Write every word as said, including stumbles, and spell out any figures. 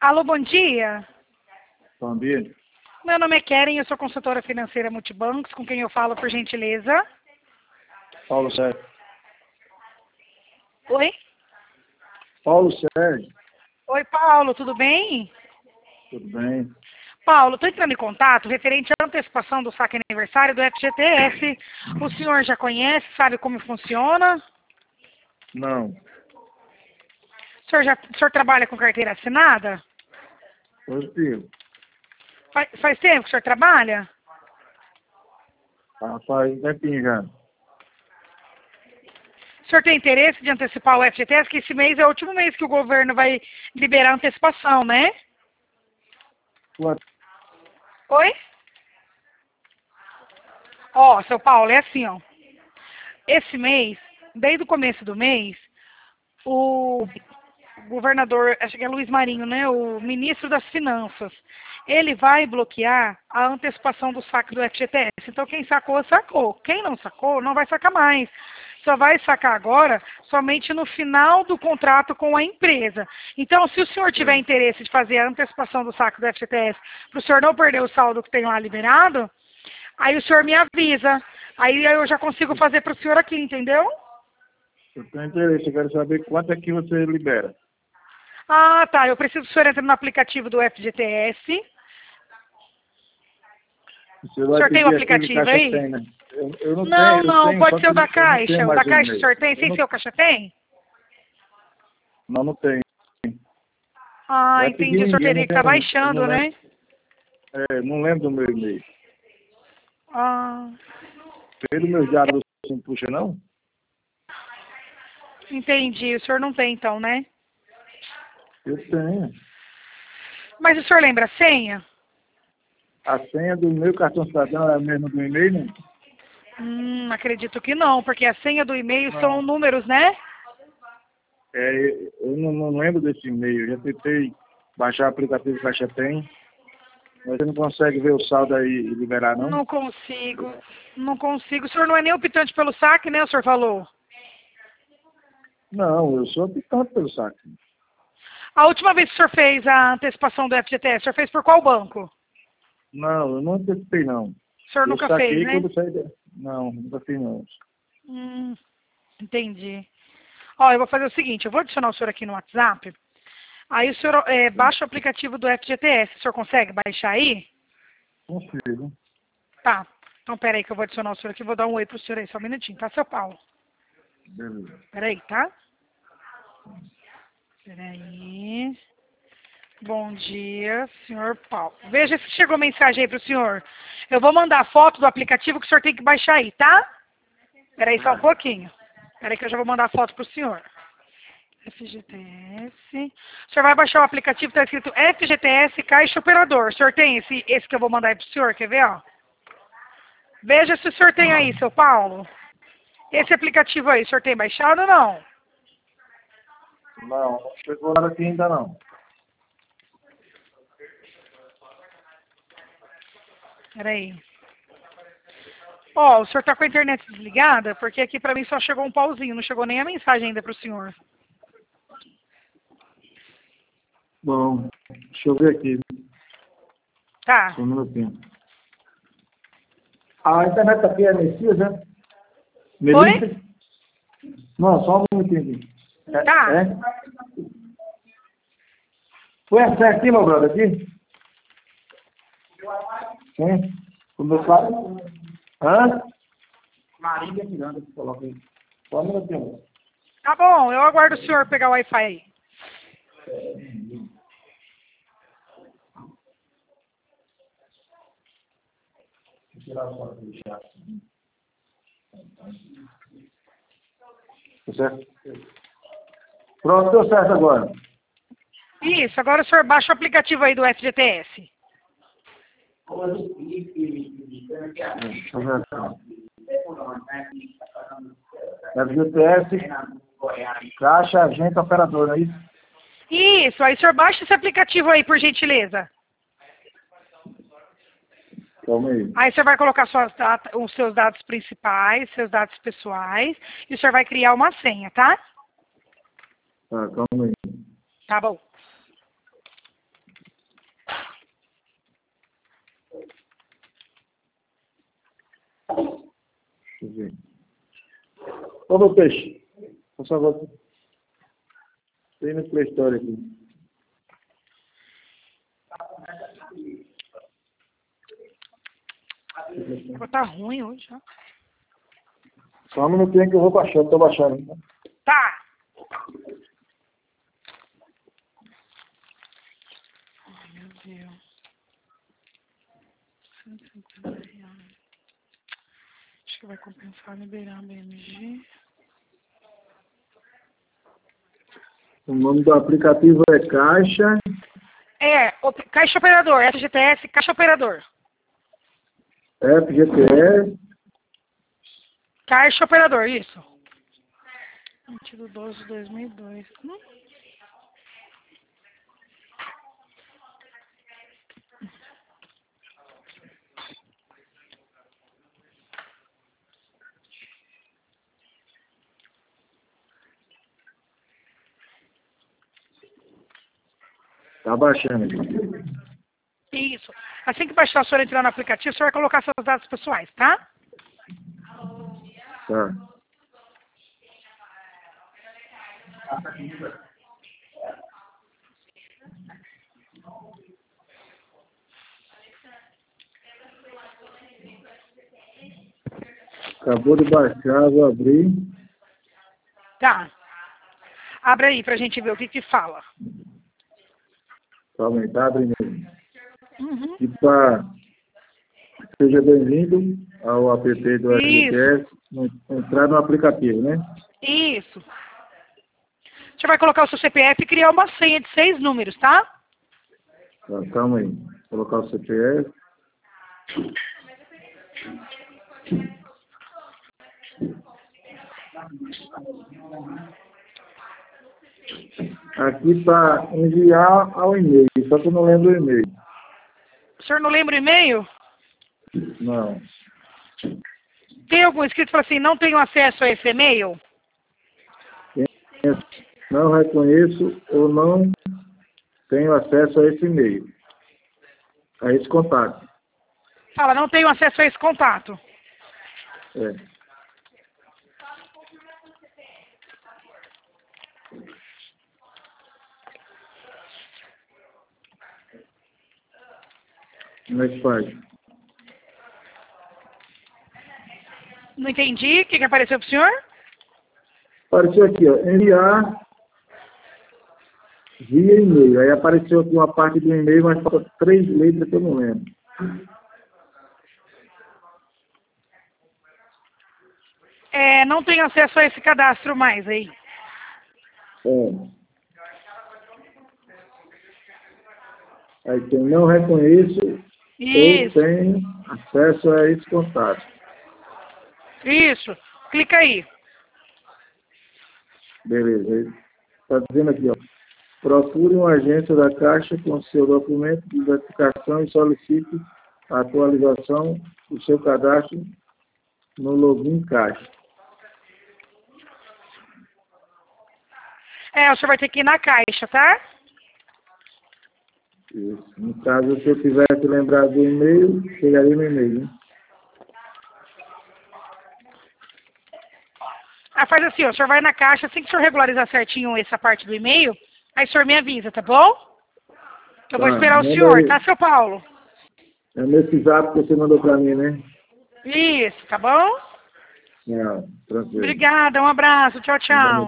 Alô, bom dia. Bom dia. Meu nome é Keren, eu sou consultora financeira Multibancos, com quem eu falo, por gentileza. Paulo Sérgio. Oi? Paulo Sérgio. Oi, Paulo, tudo bem? Tudo bem? Paulo, estou entrando em contato referente à antecipação do saque aniversário do F G T S. O senhor já conhece, sabe como funciona? Não. O senhor, já, o senhor trabalha com carteira assinada? Positivo. Faz, faz tempo que o senhor trabalha? Ah, faz um tempinho já. O senhor tem interesse de antecipar o F G T S? Que esse mês é o último mês que o governo vai liberar a antecipação, né? Quanto? Oi? Ó, seu Paulo, é assim, ó. Esse mês, desde o começo do mês, o governador, acho que é Luiz Marinho, né? O ministro das Finanças, ele vai bloquear a antecipação do saque do F G T S. Então, quem sacou, sacou. Quem não sacou, não vai sacar mais. Só vai sacar agora somente no final do contrato com a empresa. Então, se o senhor tiver interesse de fazer a antecipação do saque do F G T S, para o senhor não perder o saldo que tem lá liberado, aí o senhor me avisa. Aí eu já consigo fazer para o senhor aqui, entendeu? Eu tenho interesse, eu quero saber quanto é que você libera. Ah, tá. Eu preciso que o senhor entre no aplicativo do F G T S. Você O vai senhor tem o pedir aquele aplicativo Caixa aí? Tem, né? Eu, eu não, Não, tenho, eu não, tenho, pode só ser o que da eu não Caixa. tenho O mais da um Caixa o e-mail. senhor tem? Eu Sem não, ser o Caixa tem? não, não tenho. Ah, É entendi. O senhor pequenininho, eu teria não que estar tenho, eu baixando, não lembro, né? é, não lembro do meu e-mail. Ah, Pelo meu diário você não puxa, não? entendi. O senhor não tem, então, né? Eu tenho. Mas o senhor lembra a senha? A senha do meu cartão cidadão é a mesma do e-mail, não? Hum, acredito que não, porque a senha do e-mail são Não. números, né? É, eu não, não lembro desse e-mail. Eu já tentei baixar o aplicativo Caixa Tem, mas você não consegue ver o saldo aí e liberar, não? Não consigo. Não consigo. O senhor não é nem optante pelo saque, né? O senhor falou. Não, eu sou habitante pelo saque. A última vez que o senhor fez a antecipação do F G T S, o senhor fez por qual banco? Não, eu não antecipei, não. O senhor Eu nunca fez, saquei né? quando saí da... Não, nunca fiz, não. Hum, entendi. Ó, eu vou fazer o seguinte, eu vou adicionar o senhor aqui no WhatsApp, aí o senhor é, baixa o aplicativo do F G T S, o senhor consegue baixar aí? Consigo. Tá, então pera aí que eu vou adicionar o senhor aqui, vou dar um oi pro senhor aí, só um minutinho, tá, seu Paulo? Beleza. Pera aí, tá? Pera aí. Bom dia, senhor Paulo. Veja se chegou mensagem aí pro senhor. Eu vou mandar a foto do aplicativo que o senhor tem que baixar aí, tá? Pera aí só um pouquinho. Pera aí que eu já vou mandar a foto pro senhor. F G T S. O senhor vai baixar o aplicativo, está escrito F G T S Caixa Operador. O senhor tem esse, esse que eu vou mandar aí pro senhor, quer ver, ó? Veja se o senhor tem aí, seu Paulo. Esse aplicativo aí, o senhor tem baixado ou não? Não, não chegou nada aqui ainda, não. Peraí. Ó, o senhor tá com a internet desligada? Porque aqui pra mim só chegou um pauzinho, não chegou nem a mensagem ainda pro senhor. Bom, deixa eu ver aqui. Tá. Só um minutinho. A internet aqui é Messias, né? Melissa? Não, só um minutinho aqui. É, Tá. É? Foi a senha aqui, meu brother, aqui? Sim. O meu pai? Hã? Marília Miranda, que coloca aí. Só um minutinho. Tá bom, eu aguardo o senhor pegar o Wi-Fi aí. Vou tirar a foto do chat. Tá certo? Pronto, deu certo agora. Isso, agora o senhor baixa o aplicativo aí do F G T S. Deixa eu ver aqui. F G T S, Caixa, Agente, Operador, não é isso? Isso, aí o senhor baixa esse aplicativo aí, por gentileza. Calma aí. Aí o senhor vai colocar suas data, os seus dados principais, seus dados pessoais, e o senhor vai criar uma senha, tá? Tá, calma aí. Tá bom. Deixa eu ver. Ô, meu peixe. Por favor. Tem no Play Store aqui. Tá ruim hoje, ó. Só um minutinho que eu vou baixando, tô baixando. Tá. Ai, meu Deus. cento e cinquenta reais. Acho que vai compensar liberar a B M G. O nome do aplicativo é Caixa. É, o, Caixa Operador, F G T S, Caixa Operador. F G T S. Caixa Operador, isso. vinte de doze de dois mil e dois. Hum? Tá baixando. Isso. Assim que baixar, a senhora entrar no aplicativo, a senhora vai colocar seus dados pessoais, tá? Tá. Acabou de baixar, vou abrir. Tá. Abre aí pra gente ver o que que fala. Para aumentar, abre mesmo. Uhum. E para... Seja bem-vindo ao app do F G T S. Entrar no aplicativo, né? Isso. Você vai colocar o seu C P F e criar uma senha de seis números, tá? Tá, calma aí. Vou colocar o C P F. Aqui para enviar ao e-mail, só que eu não lembro o e-mail. O senhor não lembra o e-mail? Não. Tem algum escrito que fala assim, não tenho acesso a esse e-mail? Não reconheço ou não tenho acesso a esse e-mail. A esse contato. Fala, não tenho acesso a esse contato. É. Como é que faz? Não entendi. O que, que apareceu pro senhor? Apareceu aqui, ó. Enviar via e-mail. Aí apareceu aqui uma parte do e-mail, mas falta três letras que eu não lembro. É, não tenho acesso a esse cadastro mais aí. É. Aí tem não reconheço Isso, ou tenho acesso a esse contato. isso. Clica aí. Beleza. Está dizendo aqui, ó. Procure uma agência da Caixa com seu documento de identificação e solicite a atualização do seu cadastro no login Caixa. É, o senhor vai ter que ir na caixa, tá? Isso. No caso, se eu tivesse lembrado do e-mail, chegaria no e-mail, né? Ah, faz assim, ó, o senhor vai na caixa, assim que o senhor regularizar certinho essa parte do e-mail, aí o senhor me avisa, tá bom? Eu vou Tá, esperar o manda senhor, aí. tá, seu Paulo? É nesse zap que você mandou para mim, né? Isso, tá bom? Não, tranquilo. Obrigada, um abraço, tchau, tchau.